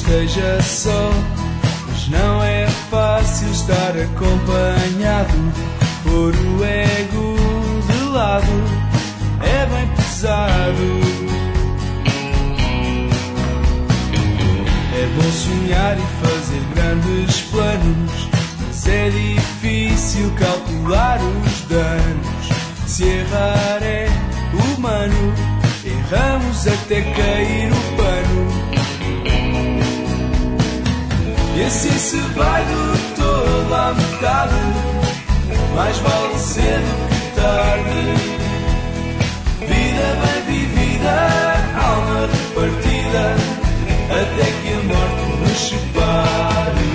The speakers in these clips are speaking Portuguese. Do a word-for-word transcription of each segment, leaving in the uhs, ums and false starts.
esteja só, mas não é fácil estar acompanhado. Pôr o ego de lado é bem pesado. É bom sonhar e fazer grandes planos, mas é difícil calcular os danos. Se errar é humano, erramos até cair o pano. E assim se vai do todo à metade, mais vale cedo que tarde. Vida bem vivida, alma repartida, até que a morte nos separe.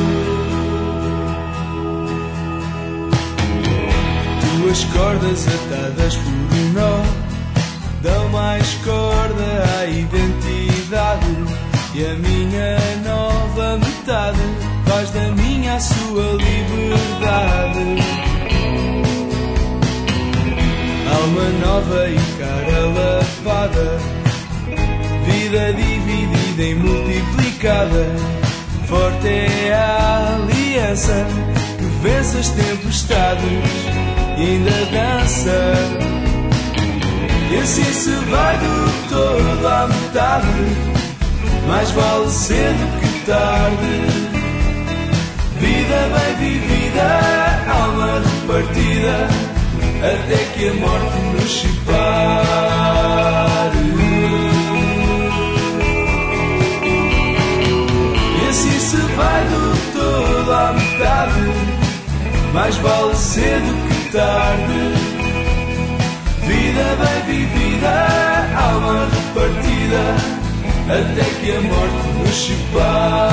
Duas cordas atadas por um nó dão mais corda à identidade, e a minha nova metade faz da minha a sua liberdade. Alma nova e cara lavada, vida dividida e multiplicada. Forte é a aliança que vence as tempestades e ainda dança. E assim se vai do todo à metade, mais vale cedo que tarde. Vida bem vivida, alma repartida, até que a morte nos separe. E assim se vai do todo à metade, mais vale cedo que tarde. Vida bem vivida, alma repartida, até que a morte nos separe.